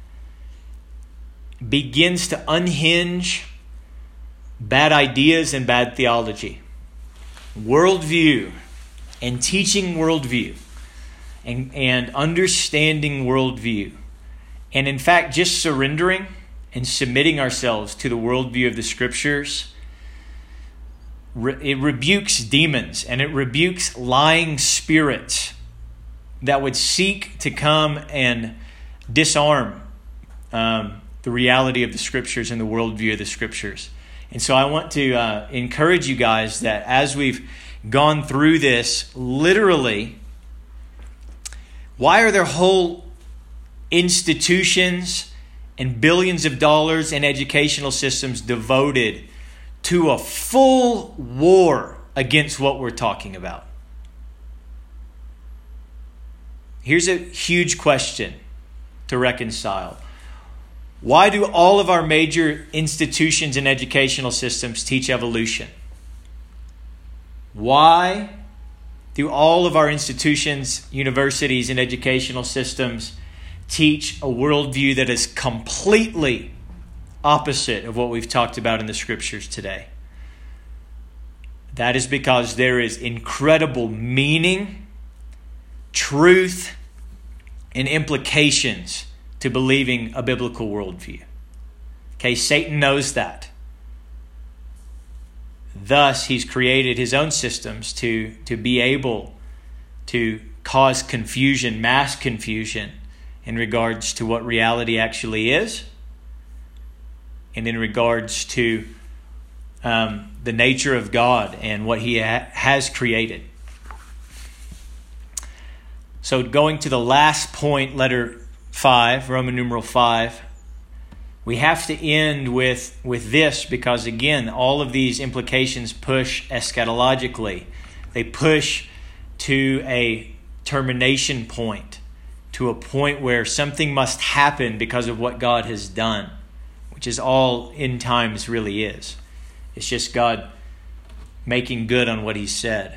begins to unhinge bad ideas and bad theology. Worldview and teaching worldview and, and understanding worldview. And in fact, just surrendering and submitting ourselves to the worldview of the Scriptures, it rebukes demons and it rebukes lying spirits that would seek to come and disarm um, the reality of the Scriptures and the worldview of the Scriptures. And so I want to uh, encourage you guys that as we've gone through this, literally, why are there whole institutions and billions of dollars in educational systems devoted to a full war against what we're talking about? Here's a huge question to reconcile. Why do all of our major institutions and educational systems teach evolution? Why do all of our institutions, universities, and educational systems teach a worldview that is completely opposite of what we've talked about in the Scriptures today? That is because there is incredible meaning, truth, and implications to believing a biblical worldview. Okay, Satan knows that. Thus, he's created his own systems to, to be able to cause confusion, mass confusion, in regards to what reality actually is, and in regards to um, the nature of God and what He ha- has created. So going to the last point, letter five, Roman numeral five, we have to end with, with this because, again, all of these implications push eschatologically. They push to a termination point, to a point where something must happen because of what God has done, which is all end times really is. It's just God making good on what He said.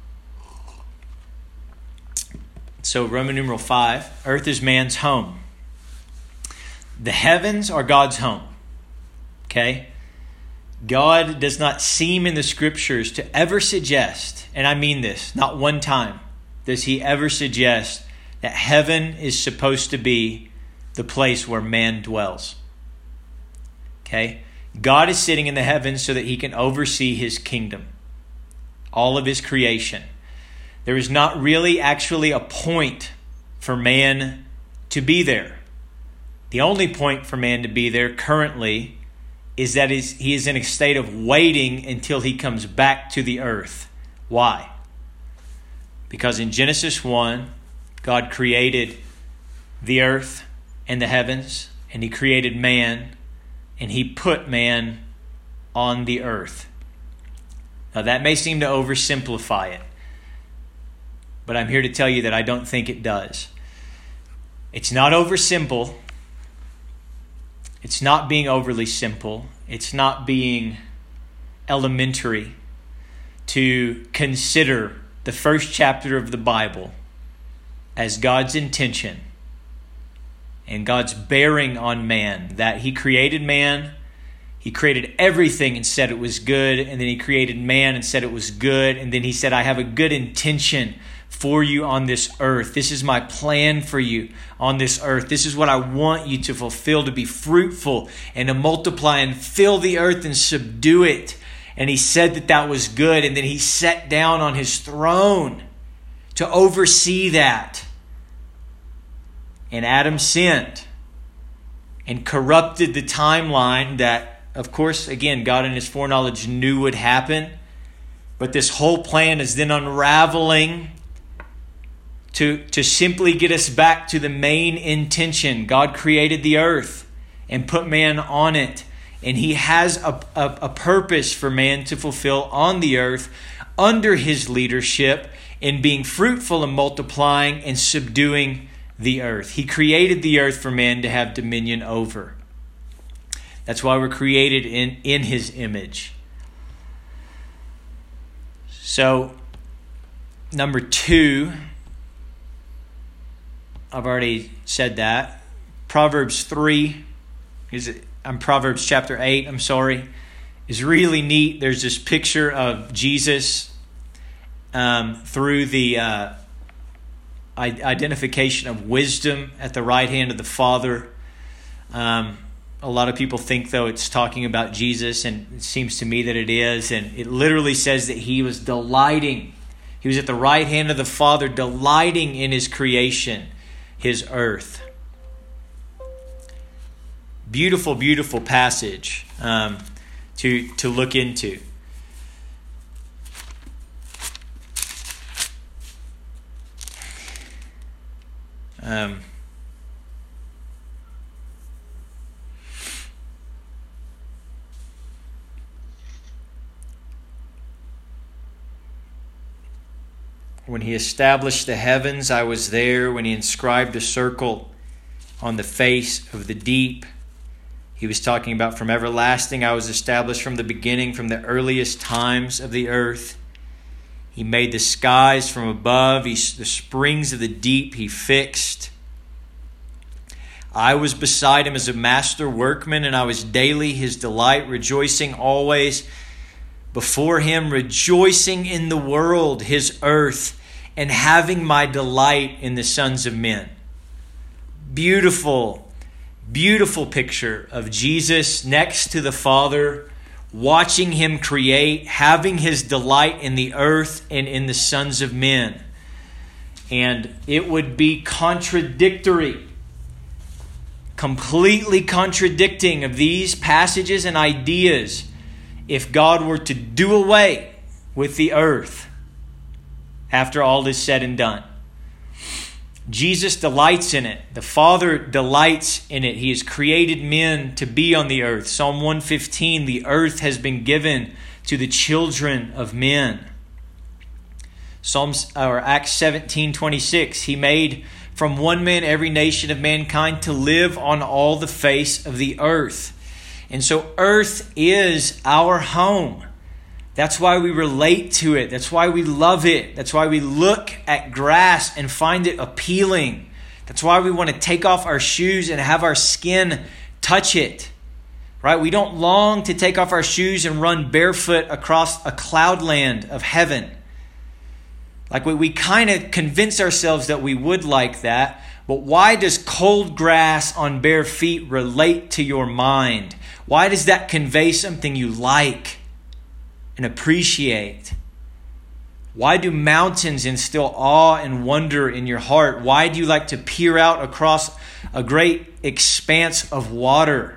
So Roman numeral five, earth is man's home. The heavens are God's home. Okay? God does not seem in the Scriptures to ever suggest, and I mean this, not one time, does He ever suggest that heaven is supposed to be the place where man dwells. Okay? God is sitting in the heavens so that He can oversee His kingdom, all of His creation. There is not really actually a point for man to be there. The only point for man to be there currently is that he is in a state of waiting until He comes back to the earth. Why? Because in Genesis one, God created the earth and the heavens, and he created man, and he put man on the earth. Now that may seem to oversimplify it, but I'm here to tell you that I don't think it does. It's not oversimple. It's not being overly simple. It's not being elementary to consider the first chapter of the Bible as God's intention and God's bearing on man, that he created man, he created everything and said it was good, and then he created man and said it was good, and then he said, I have a good intention for you on this earth. This is my plan for you on this earth. This is what I want you to fulfill, to be fruitful and to multiply and fill the earth and subdue it. And he said that that was good, and then he sat down on his throne to oversee that. And Adam sinned and corrupted the timeline that, of course, again, God in his foreknowledge knew would happen. But this whole plan is then unraveling to, to simply get us back to the main intention. God created the earth and put man on it. And he has a, a, a purpose for man to fulfill on the earth under his leadership in being fruitful and multiplying and subduing the earth. He created the earth for man to have dominion over. That's why we're created in, in his image. So, number two, I've already said that. Proverbs three, is it? I'm Proverbs chapter eight, I'm sorry, is really neat. There's this picture of Jesus um, through the uh, identification of wisdom at the right hand of the Father. Um, a lot of people think, though, it's talking about Jesus, and it seems to me that it is. And it literally says that he was delighting. He was at the right hand of the Father, delighting in his creation, his earth. Beautiful, beautiful passage um, to, to look into. Um, when he established the heavens, I was there. When he inscribed a circle on the face of the deep, he was talking about from everlasting, I was established from the beginning, from the earliest times of the earth. He made the skies from above. He, the springs of the deep he fixed. I was beside him as a master workman, and I was daily his delight, rejoicing always before him, rejoicing in the world, his earth, and having my delight in the sons of men. Beautiful, beautiful picture of Jesus next to the Father, watching him create, having his delight in the earth and in the sons of men. And it would be contradictory, completely contradicting of these passages and ideas if God were to do away with the earth after all is said and done. Jesus delights in it. The Father delights in it. He has created men to be on the earth. Psalm one fifteen, the earth has been given to the children of men. Psalms or Acts seventeen twenty-six, he made from one man every nation of mankind to live on all the face of the earth. And so earth is our home. That's why we relate to it. That's why we love it. That's why we look at grass and find it appealing. That's why we want to take off our shoes and have our skin touch it. Right? We don't long to take off our shoes and run barefoot across a cloudland of heaven. Like we, we kind of convince ourselves that we would like that. But why does cold grass on bare feet relate to your mind? Why does that convey something you like and appreciate? Why do mountains instill awe and wonder in your heart? Why do you like to peer out across a great expanse of water?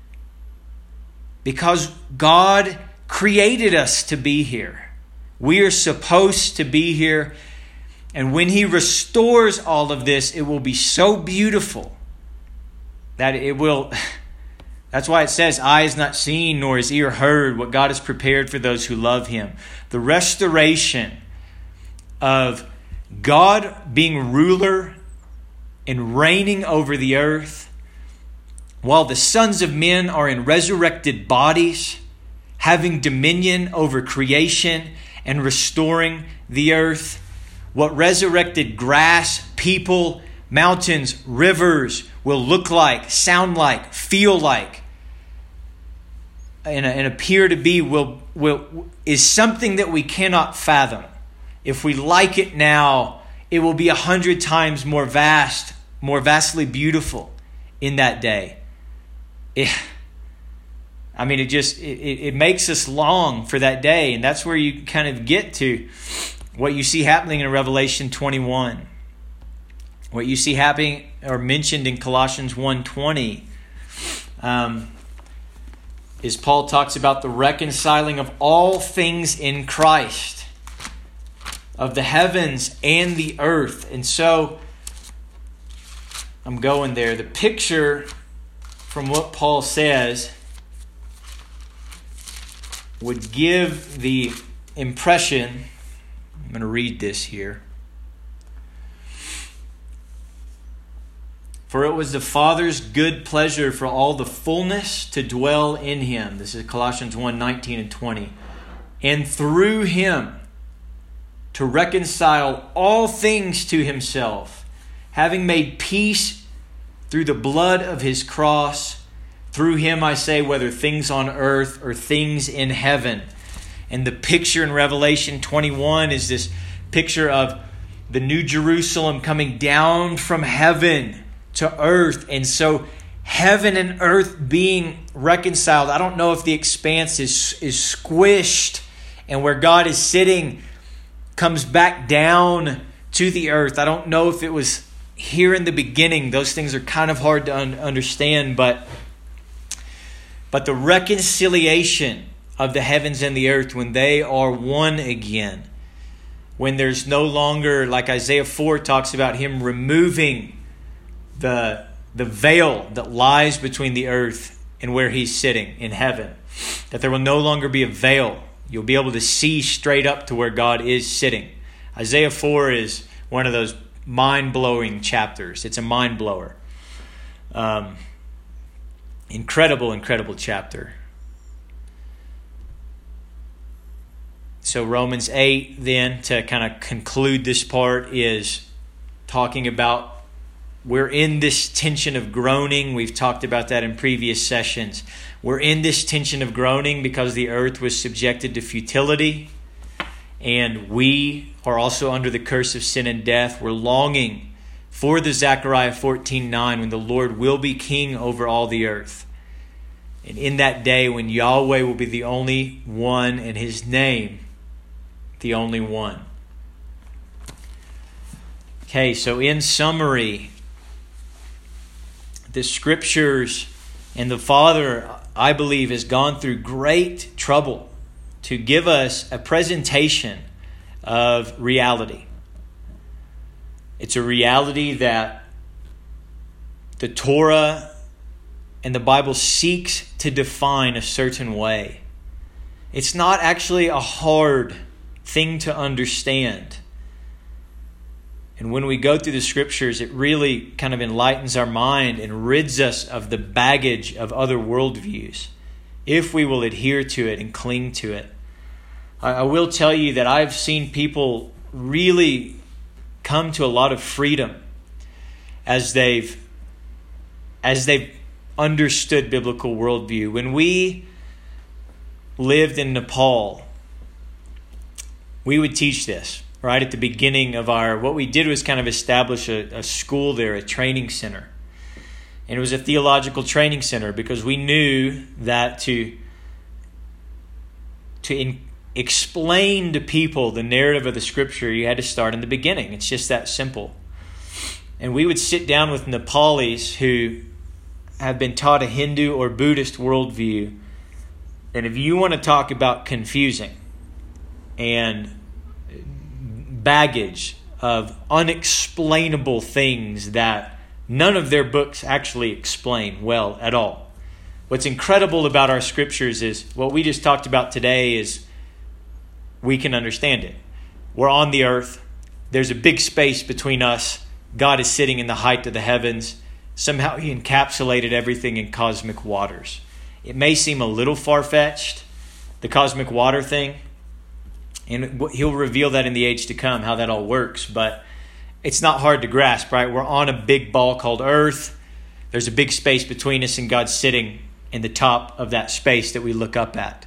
Because God created us to be here. We are supposed to be here. And when He restores all of this, it will be so beautiful that it will... That's why it says, eye has not seen nor has ear heard what God has prepared for those who love him. The restoration of God being ruler and reigning over the earth, while the sons of men are in resurrected bodies, having dominion over creation and restoring the earth. What resurrected grass, people, mountains, rivers will look like, sound like, feel like, and, and appear to be will will is something that we cannot fathom. If we like it now, it will be a hundred times more vast, more vastly beautiful in that day. It, I mean, it just it, it makes us long for that day, and that's where you kind of get to what you see happening in Revelation twenty-one, what you see happening or mentioned in Colossians one twenty. Um, is Paul talks about the reconciling of all things in Christ, of the heavens and the earth. And so, I'm going there. The picture from what Paul says would give the impression, I'm going to read this here. For it was the Father's good pleasure for all the fullness to dwell in him. This is Colossians one nineteen and twenty. And through him to reconcile all things to himself, having made peace through the blood of his cross. Through him, I say, whether things on earth or things in heaven. And the picture in Revelation twenty-one is this picture of the New Jerusalem coming down from heaven to earth. And so heaven and earth being reconciled. I don't know if the expanse is, is squished and where God is sitting comes back down to the earth. I don't know if it was here in the beginning. Those things are kind of hard to un- understand, but but the reconciliation of the heavens and the earth when they are one again, when there's no longer, like Isaiah four talks about him removing the the veil that lies between the earth and where he's sitting in heaven, that there will no longer be a veil. You'll be able to see straight up to where God is sitting. Isaiah four is one of those mind-blowing chapters. It's a mind-blower. Um, incredible, incredible chapter. So Romans eight, then, to kind of conclude this part, is talking about we're in this tension of groaning. We've talked about that in previous sessions. We're in this tension of groaning because the earth was subjected to futility. And we are also under the curse of sin and death. We're longing for the Zechariah fourteen nine when the Lord will be king over all the earth. And in that day when Yahweh will be the only one and his name the only one. Okay, so in summary, the scriptures and the Father, I believe, has gone through great trouble to give us a presentation of reality. It's a reality that the Torah and the Bible seeks to define a certain way. It's not actually a hard thing to understand. And when we go through the scriptures, it really kind of enlightens our mind and rids us of the baggage of other worldviews, if we will adhere to it and cling to it. I will tell you that I've seen people really come to a lot of freedom as they've as they've understood biblical worldview. When we lived in Nepal, we would teach this right at the beginning of our, what we did was kind of establish a, a school there, a training center. And it was a theological training center because we knew that to, to in, explain to people the narrative of the scripture, you had to start in the beginning. It's just that simple. And we would sit down with Nepalis who have been taught a Hindu or Buddhist worldview. And if you want to talk about confusing and baggage of unexplainable things that None of their books actually explain well at all. What's incredible about our scriptures is what we just talked about today is we can understand it. We're on the earth. There's a big space between us. God is sitting in the height of the heavens. Somehow he encapsulated everything in cosmic waters. It may seem a little far-fetched, the cosmic water thing, and he'll reveal that in the age to come, how that all works, but it's not hard to grasp, right? We're on a big ball called earth. There's a big space between us and God's sitting in the top of that space that we look up at.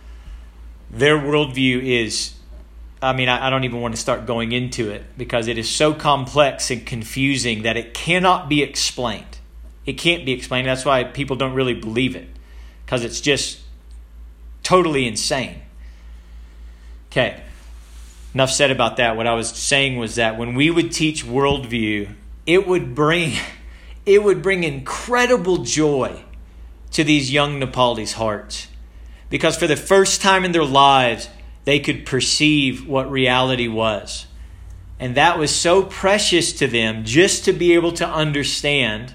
Their worldview is, I mean, I don't even want to start going into it because it is so complex and confusing that it cannot be explained. It can't be explained. That's why people don't really believe it, because it's just totally insane. Okay, enough said about that. What I was saying was that when we would teach worldview, it would bring, it would bring incredible joy to these young Nepalis' hearts, because for the first time in their lives, they could perceive what reality was. And that was so precious to them, just to be able to understand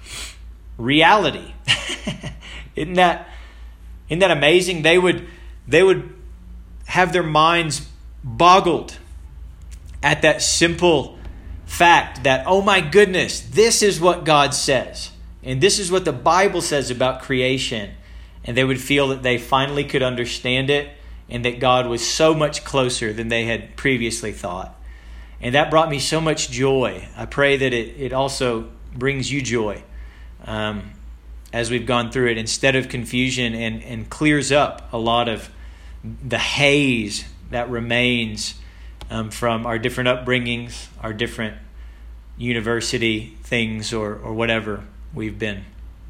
reality. Isn't that, isn't that amazing? They would, they would have their minds boggled at that simple fact that, oh my goodness, this is what God says. And this is what the Bible says about creation. And they would feel that they finally could understand it, and that God was so much closer than they had previously thought. And that brought me so much joy. I pray that it, it also brings you joy um, as we've gone through it, instead of confusion, and, and clears up a lot of the haze that remains um, from our different upbringings, our different university things, or, or whatever we've been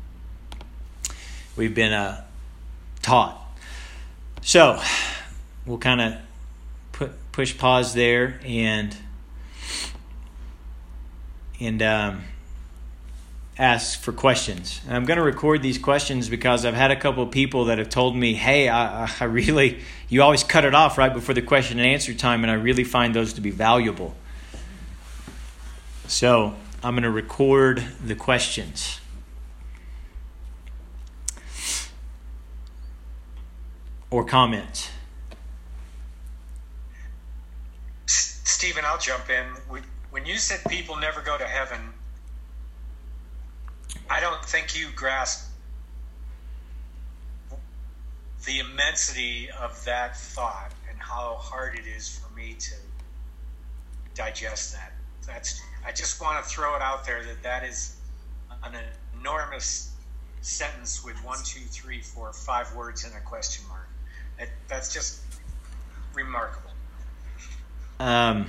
we've been uh, taught. So we'll kind of put push pause there and and um, ask for questions. And I'm going to record these questions because I've had a couple of people that have told me, "Hey, I, I really you always cut it off right before the question and answer time, and I really find those to be valuable." So I'm going to record the questions. Or comments. Stephen, I'll jump in. When you said people never go to heaven, I don't think you grasp the immensity of that thought and how hard it is for me to digest that. That's. I just want to throw it out there that that is an enormous sentence with one, two, three, four, five words and a question mark. It, that's just remarkable. Um.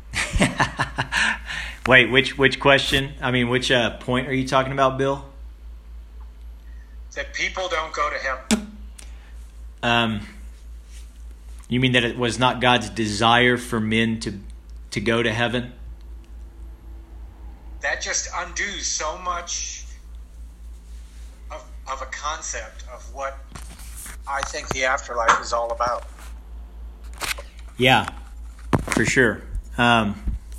Wait, which which question? I mean, which uh, point are you talking about, Bill? That people don't go to heaven. Um. You mean that it was not God's desire for men to to go to heaven? That just undoes so much of, of a concept of what I think the afterlife is all about. Yeah, for sure. Um,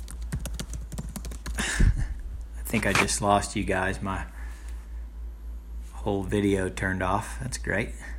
I think I just lost you guys. My whole video turned off. That's great.